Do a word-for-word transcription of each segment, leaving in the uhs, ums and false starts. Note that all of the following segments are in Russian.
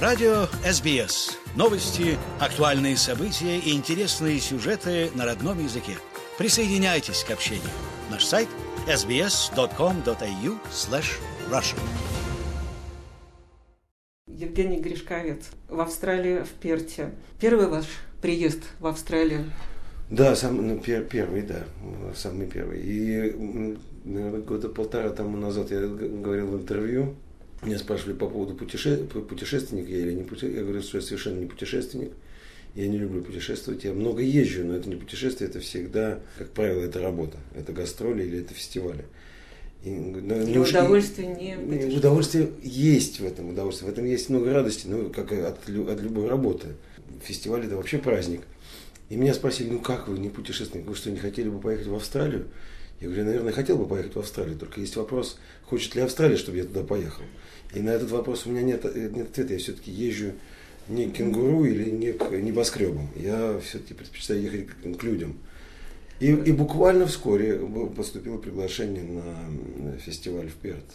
Радио эс би эс. Новости, актуальные события и интересные сюжеты на родном языке. Присоединяйтесь к общению. Наш сайт эс би эс точка ком точка эй ю слэш раша. Евгений Гришковец. В Австралии, в Перте. Первый ваш приезд в Австралию? Да, сам, ну, пер, первый, да, самый первый. И, наверное, года полтора тому назад я говорил в интервью, меня спрашивали по поводу путеше... путешественника я или не путешественник. Я говорю, что я совершенно не путешественник. Я не люблю путешествовать. Я много езжу, но это не путешествие, это всегда, как правило, это работа. Это гастроли или это фестивали. И, но, и удовольствие не путешествие. Удовольствие есть в этом удовольствие. В этом есть много радости, ну, как и от, от любой работы. Фестиваль это вообще праздник. И меня спросили, ну как вы не путешественник, вы что, не хотели бы поехать в Австралию? Я говорю, наверное, хотел бы поехать в Австралию, только есть вопрос, хочет ли Австралия, чтобы я туда поехал. И на этот вопрос у меня нет, нет ответа, я все-таки езжу не к кенгуру или не к небоскребам, я все-таки предпочитаю ехать к, к людям. И, и буквально вскоре поступило приглашение на фестиваль в Перт.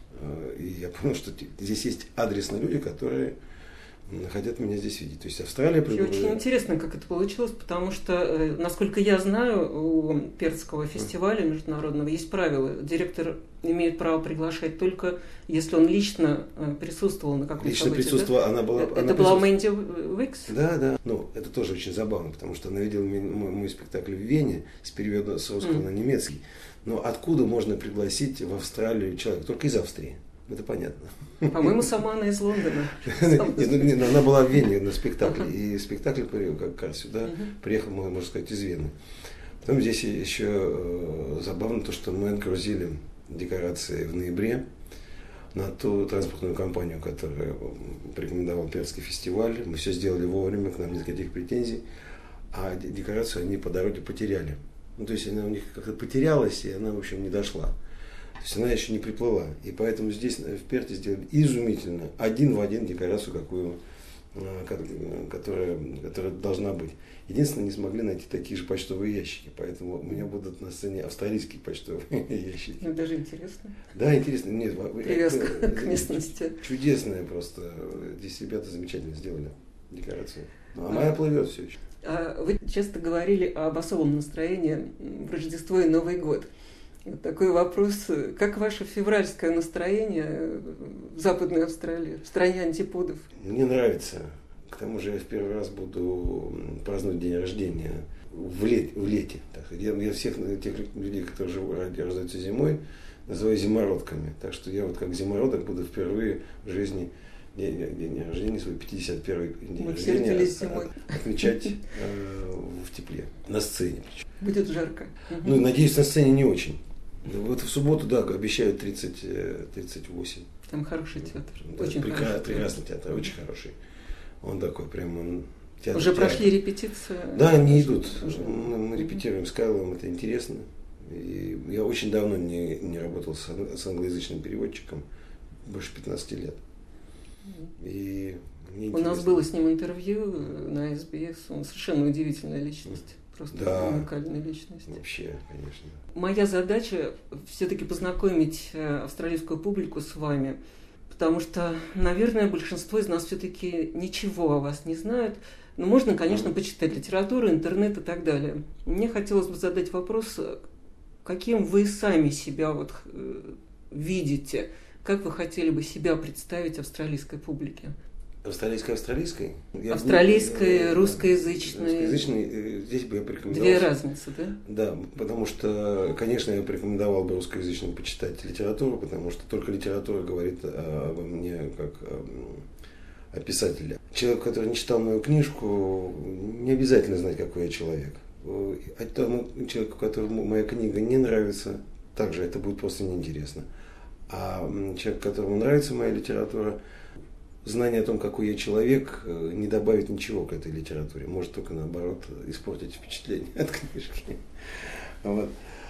И я понял, что здесь есть адресные люди, которые хотят меня здесь видеть. То есть Австралия... Очень интересно, как это получилось, потому что, насколько я знаю, у Пертского фестиваля международного есть правила. Директор имеет право приглашать только, если он лично присутствовал на каком-то лично событии. Присутствовала, да? она была, это она была Мэнди Уикс? Да, да. Ну, это тоже очень забавно, потому что она видела мой, мой спектакль в Вене с переводом с русского mm. на немецкий. Но откуда можно пригласить в Австралию человека? Только из Австрии. Это понятно. По-моему, сама она из Лондона. Она была в Вене на спектакле. И спектакль как раз сюда приехал, можно сказать, из Вены. Потом здесь еще забавно то, что мы отгрузили декорации в ноябре на ту транспортную компанию, которая порекомендовал Пертский фестиваль. Мы все сделали вовремя, к нам никаких претензий. А декорацию они по дороге потеряли. Ну, то есть она у них как-то потерялась, и она, в общем, не дошла. То есть она еще не приплыла. И поэтому здесь в Перте сделали изумительно, один в один декорацию, какую, которая, которая должна быть. Единственное, не смогли найти такие же почтовые ящики. Поэтому у меня будут на сцене австралийские почтовые ящики. Ну, даже интересно. Да, интересно. Нет, привязка это, к местности. Чудесная просто. Здесь ребята замечательно сделали декорацию. Ну, а моя плывет все еще. Вы часто говорили об особом настроении в Рождество и Новый год. Вот такой вопрос. Как ваше февральское настроение в Западной Австралии, в стране антиподов? Мне нравится. К тому же я в первый раз буду праздновать день рождения в, лет, в лете. Так, я, я всех тех людей, которые живут, рождаются зимой, называю зимородками. Так что я вот как зимородок буду впервые в жизни день, день рождения, свой пятьдесят первый день Мы рождения зимой. отмечать э, в тепле, на сцене. Будет жарко. Ну, надеюсь, на сцене не очень. Вот в субботу, да, обещают тридцать, тридцать восемь. Там хороший театр. Да, очень прекра- хороший прекрасный театр, театр, очень хороший. Он такой прям... Он, театр, Уже театр. прошли репетиции? Да, они идут. Мы, мы репетируем с Кайлом, это интересно. И я очень давно не, не работал с, с англоязычным переводчиком, больше пятнадцати лет. И мне У нас было с ним интервью на эс би эс, он совершенно удивительная личность. Просто да, уникальная личность. Вообще, конечно. Моя задача все-таки познакомить австралийскую публику с вами, потому что, наверное, большинство из нас все-таки ничего о вас не знают. Но можно, конечно, почитать литературу, интернет и так далее. Мне хотелось бы задать вопрос, каким вы сами себя вот видите, как вы хотели бы себя представить австралийской публике? Австралийской, австралийской? Австралийской, я, русскоязычной. Русскоязычной, здесь бы я порекомендовал. Две разницы, да? Да, потому что, конечно, я порекомендовал бы русскоязычным почитать литературу, потому что только литература говорит обо мне как о писателе. Человек, который не читал мою книжку, не обязательно знать, какой я человек. А тому человеку, которому моя книга не нравится, также это будет просто неинтересно. А человек, которому нравится моя литература, знание о том, какой я человек, не добавит ничего к этой литературе. Может только наоборот испортить впечатление от книжки. Вот.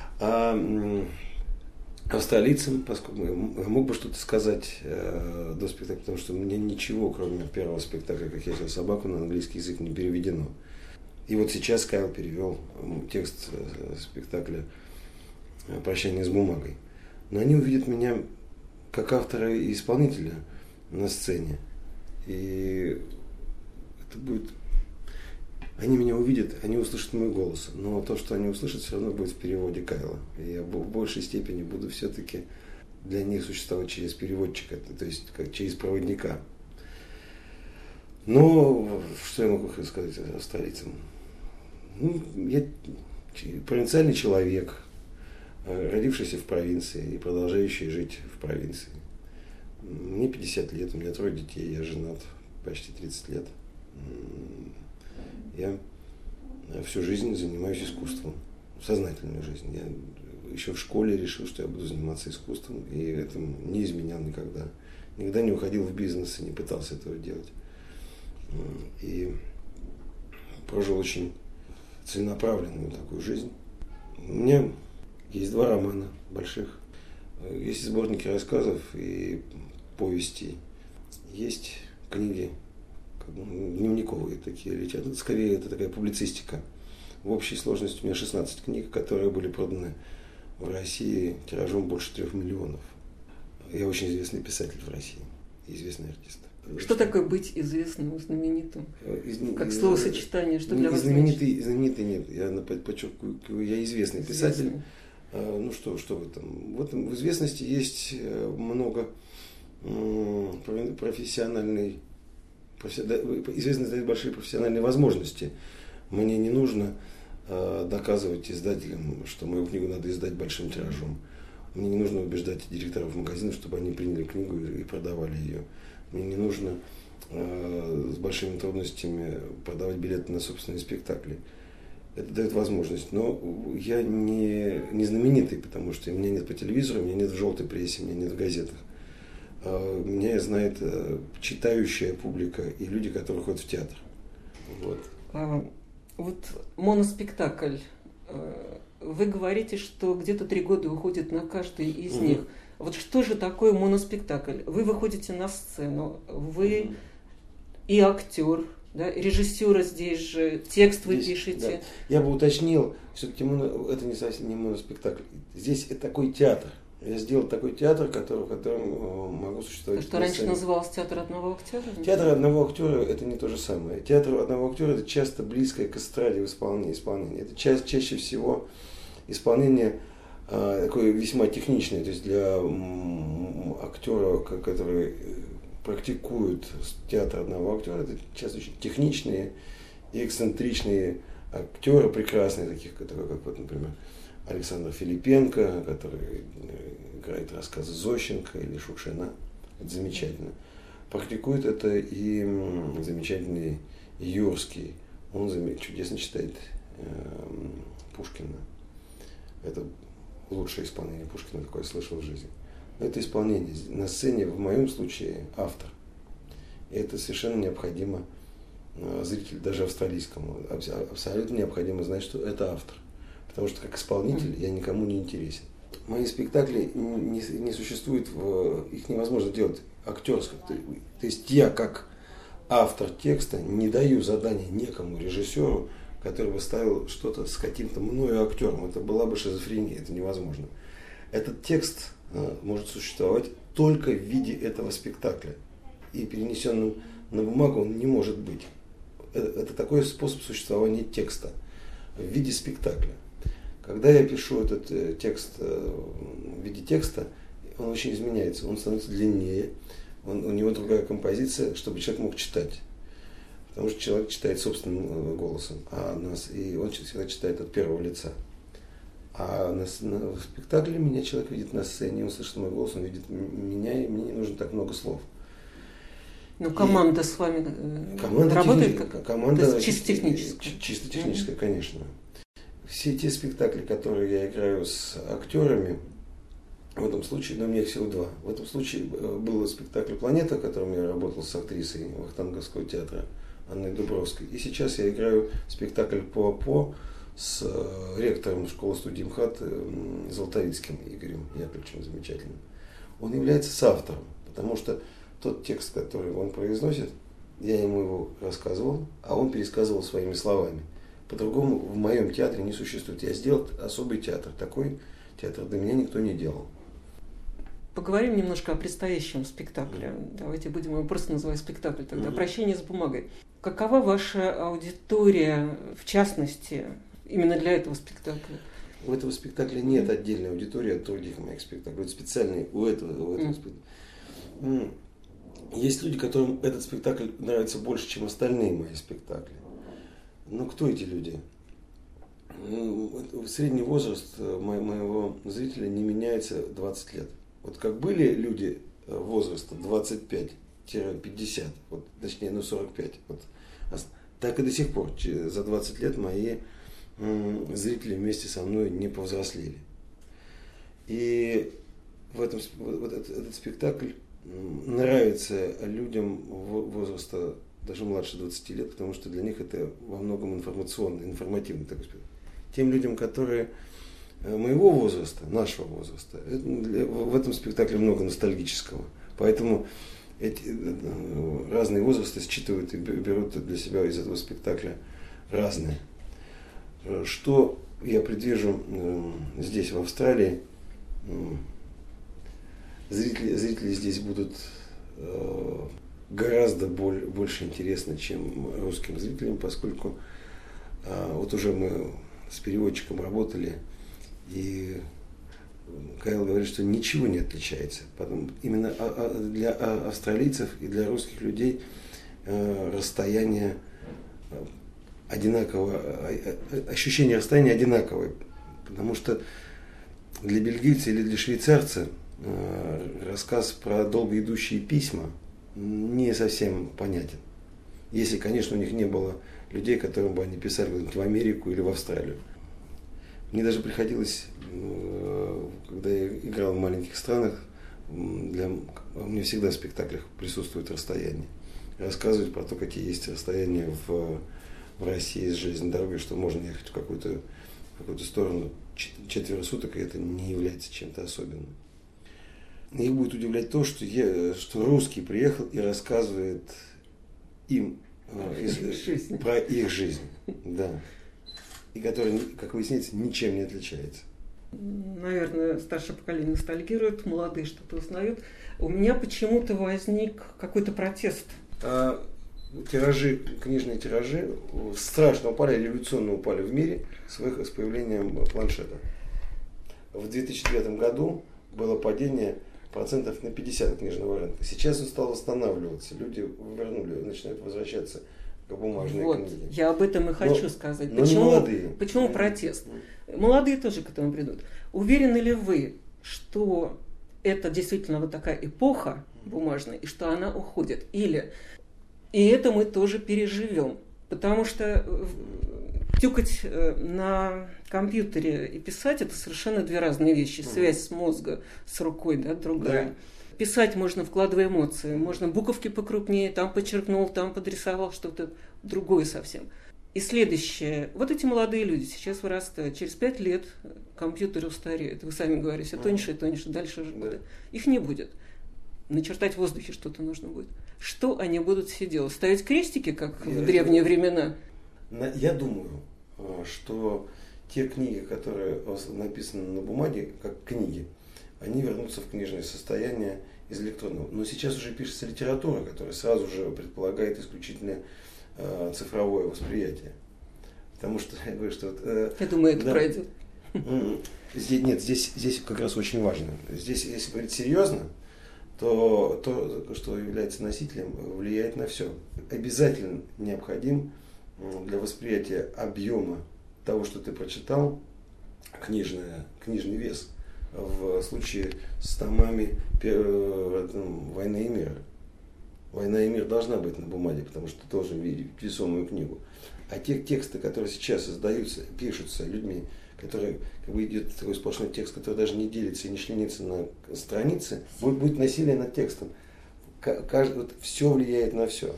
А австралийцам, поскольку я мог бы что-то сказать э, до спектакля, потому что у меня ничего, кроме первого спектакля, как я съел собаку, на английский язык не переведено. И вот сейчас Кайл перевел текст спектакля «Прощание с бумагой». Но они увидят меня как автора и исполнителя на сцене. И это будет... Они меня увидят, они услышат мой голос, но то, что они услышат, все равно будет в переводе Кайла. И я в большей степени буду все-таки для них существовать через переводчика, то есть как через проводника. Но что я могу сказать австралийцам? Ну, я провинциальный человек, родившийся в провинции и продолжающий жить в провинции. Мне пятьдесят лет, у меня трое детей, я женат почти тридцать лет. Я всю жизнь занимаюсь искусством, сознательную жизнь. Я еще в школе решил, что я буду заниматься искусством, и этому не изменял никогда. Никогда не уходил в бизнес и не пытался этого делать. И прожил очень целенаправленную такую жизнь. У меня есть два романа больших, есть сборники рассказов и повестей, есть книги, дневниковые такие, литературы. Скорее, это такая публицистика. В общей сложности у меня шестнадцать книг, которые были проданы в России тиражом больше трех миллионов. Я очень известный писатель в России, известный артист. Что такое быть известным, знаменитым? Из, как из, словосочетание, что для вас знаменитый, знаменитый нет, я подчеркиваю, я известный, известный. писатель. Ну что, что в этом? В этом в известности есть много профессиональной, известность дает большие профессиональные возможности. Мне не нужно доказывать издателям, что мою книгу надо издать большим тиражом. Мне не нужно убеждать директоров магазинов, чтобы они приняли книгу и продавали ее. Мне не нужно э, с большими трудностями продавать билеты на собственные спектакли. Это дает возможность. Но я не, не знаменитый, потому что меня нет по телевизору, меня нет в желтой прессе, меня нет в газетах. Э, меня знает э, читающая публика и люди, которые ходят в театр. Вот, а, вот моноспектакль. Вы говорите, что где-то три года уходит на каждый из угу. них. Вот что же такое моноспектакль? Вы выходите на сцену, вы угу. и актер, да, режиссера здесь же, текст вы здесь, пишете. Да. Я бы уточнил, все-таки моно, это не совсем не моноспектакль. Здесь это такой театр. Я сделал такой театр, который, в котором могу существовать. То, что раньше называлось театр одного актера? Театр одного актера это не то же самое. Театр одного актера это часто близкое к эстраде в исполнении. исполнении. Это ча- чаще всего исполнение а, такое весьма техничное, то есть для м- актера, который практикует театр одного актера, это часто очень техничные и эксцентричные актеры, прекрасные, таких, которые, как вот, например, Александр Филипенко, который играет рассказы Зощенко или Шукшина. Это замечательно. Практикует это и замечательный Юрский. Он чудесно читает э, Пушкина. Это лучшее исполнение Пушкина, какое я слышал в жизни. Но это исполнение. На сцене, в моем случае, автор. И это совершенно необходимо э, зрителю, даже австралийскому. Абсолютно необходимо знать, что это автор. Потому что как исполнитель я никому не интересен. Мои спектакли не, не существуют, в, их невозможно делать актерско. То, то есть я как автор текста не даю задания некому режиссеру, который бы ставил что-то с каким-то мною актером. Это была бы шизофрения, это невозможно. Этот текст а, может существовать только в виде этого спектакля. И перенесенным на бумагу он не может быть. Это, это такой способ существования текста в виде спектакля. Когда я пишу этот э, текст э, в виде текста, он очень изменяется, он становится длиннее, он, у него другая композиция, чтобы человек мог читать. Потому что человек читает собственным э, голосом, а нас, и он всегда читает от первого лица. А на, на, в спектакле меня человек видит на сцене, он слышит мой голос, он видит меня, и мне не нужно так много слов. Ну, команда и с вами команда работает техни... как? Команда чисто техническая? Чисто техническая, mm-hmm. конечно. Все те спектакли, которые я играю с актерами, в этом случае, но у меня их всего два. В этом случае был спектакль «Планета», в котором я работал с актрисой Вахтанговского театра Анной Дубровской. И сейчас я играю спектакль «По-по» с ректором школы-студии МХАТ Золотовицким Игорем Яковлевичем замечательным. Он является соавтором, потому что тот текст, который он произносит, я ему его рассказывал, а он пересказывал своими словами. По-другому в моем театре не существует. Я сделал особый театр. Такой театр до меня никто не делал. Поговорим немножко о предстоящем спектакле. Mm-hmm. Давайте будем его просто называть спектакль тогда. Mm-hmm. «Прощение с бумагой». Какова ваша аудитория, в частности, именно для этого спектакля? У этого спектакля нет отдельной аудитории от других моих спектаклей. Это специальный у этого, у этого mm. спектакля. Есть люди, которым этот спектакль нравится больше, чем остальные мои спектакли. Но кто эти люди? Средний возраст моего зрителя не меняется двадцать лет. Вот как были люди возраста двадцать пять пятьдесят, вот, точнее, ну сорок пять, вот, так и до сих пор за двадцать лет мои зрители вместе со мной не повзрослели. И в этом, вот этот, этот спектакль нравится людям возраста даже младше двадцати лет, потому что для них это во многом информационный, информативный такой спектакль. Тем людям, которые моего возраста, нашего возраста, в этом спектакле много ностальгического. Поэтому эти разные возрасты считывают и берут для себя из этого спектакля разные. Что я предвижу здесь, в Австралии, зрители, зрители здесь будут гораздо боль, больше интересны, чем русским зрителям, поскольку вот уже мы с переводчиком работали, и Кайл говорит, что ничего не отличается. Потом, именно для австралийцев и для русских людей расстояние одинаково, ощущение расстояния одинаковое. Потому что для бельгийца или для швейцарца рассказ про долго идущие письма не совсем понятен. Если, конечно, у них не было людей, которым бы они писали в Америку или в Австралию. Мне даже приходилось, когда я играл в маленьких странах, для, у меня всегда в спектаклях присутствует расстояние. Рассказывать про то, какие есть расстояния в, в России с железной дорогой, что можно ехать в какую-то, в какую-то сторону четверо суток, и это не является чем-то особенным. Их будет удивлять то, что, я, что русский приехал и рассказывает им из, про их жизнь. Да. И который, как выясняется, ничем не отличается. Наверное, старшее поколение ностальгирует, молодые что-то узнают. У меня почему-то возник какой-то протест. А, тиражи, книжные тиражи страшно упали, революционно упали в мире с, с появлением планшета. В две тысячи девятом году было падение процентов на пятьдесят книжного рынка. Сейчас он стал восстанавливаться. Люди вернули, начинают возвращаться к бумажной вот, книге. Я об этом и хочу но, сказать. Но почему, молодые. Почему протест? Молодые тоже к этому придут. Уверены ли вы, что это действительно вот такая эпоха бумажная, и что она уходит? Или и это мы тоже переживем? Потому что тюкать на компьютере и писать — это совершенно две разные вещи. Связь с мозга с рукой, да, другая. Да. Писать можно, вкладывая эмоции. Можно буковки покрупнее, там подчеркнул, там подрисовал, что-то другое совсем. И следующее. Вот эти молодые люди сейчас вырастают. Через пять лет компьютеры устареют. Вы сами говорите, все тоньше и тоньше, дальше же будет. Их не будет. Начертать в воздухе что-то нужно будет. Что они будут все делать? Ставить крестики, как Я в древние времена? Я думаю, что те книги, которые написаны на бумаге, как книги, они вернутся в книжное состояние из электронного. Но сейчас уже пишется литература, которая сразу же предполагает исключительно э, цифровое восприятие. Потому что я говорю, что... Э, я думаю, это да, пройдет. Здесь, нет, здесь, здесь как раз очень важно. Здесь, если говорить серьезно, то то, что является носителем, влияет на все. Обязательно необходим для восприятия объема того, что ты прочитал, книжное, книжный вес. В случае с томами «Войны и мира». «Война и мир» должна быть на бумаге, потому что ты должен видеть весомую книгу. А те тексты, которые сейчас создаются, пишутся людьми, которые, как бы, идет такой сплошной текст, который даже не делится и не членится на страницы, будет, будет насилие над текстом. Каждый, вот, все влияет на все.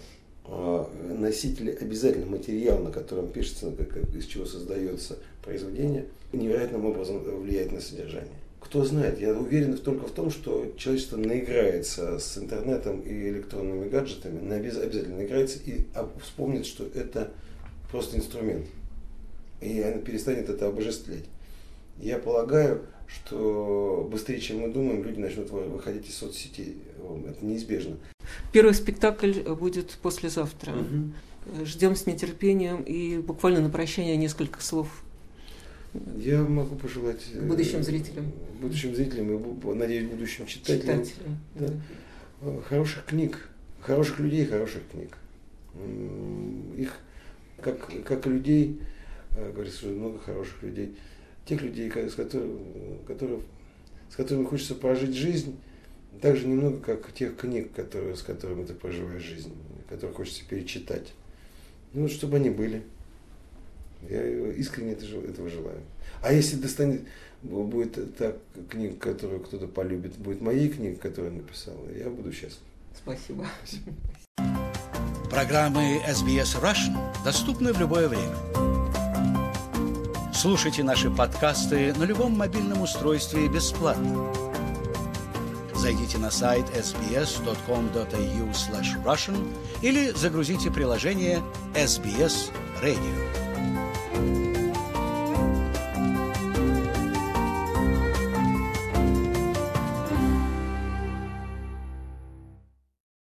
Носитель обязательно, материал, на котором пишется, из чего создается произведение, невероятным образом влияет на содержание. Кто знает, я уверен только в том, что человечество наиграется с интернетом и электронными гаджетами, обязательно наиграется и вспомнит, что это просто инструмент. И она перестанет это обожествлять. Я полагаю, что быстрее, чем мы думаем, люди начнут выходить из соцсетей. Это неизбежно. Первый спектакль будет послезавтра. Угу. Ждем с нетерпением и буквально на прощание несколько слов. Я могу пожелать будущим зрителям, будущим зрителям и, надеюсь, будущим читателям, читателям. Да, да. хороших книг, хороших людей, хороших книг. Их, как, как людей, говорится, что много хороших людей, тех людей, с которыми, которых, с которыми хочется прожить жизнь, так же немного, как тех книг, которые, с которыми ты проживаешь жизнь, которые хочется перечитать. Ну, вот, чтобы они были. Я искренне этого желаю. А если достанет, будет та книга, которую кто-то полюбит, будет моей книгой, которую я написал, я буду счастлив. Спасибо. Спасибо. Программы эс би эс Russian доступны в любое время. Слушайте наши подкасты на любом мобильном устройстве бесплатно. Зайдите на сайт эс би эс точка ком точка эй ю слэш Russian или загрузите приложение эс би эс Radio.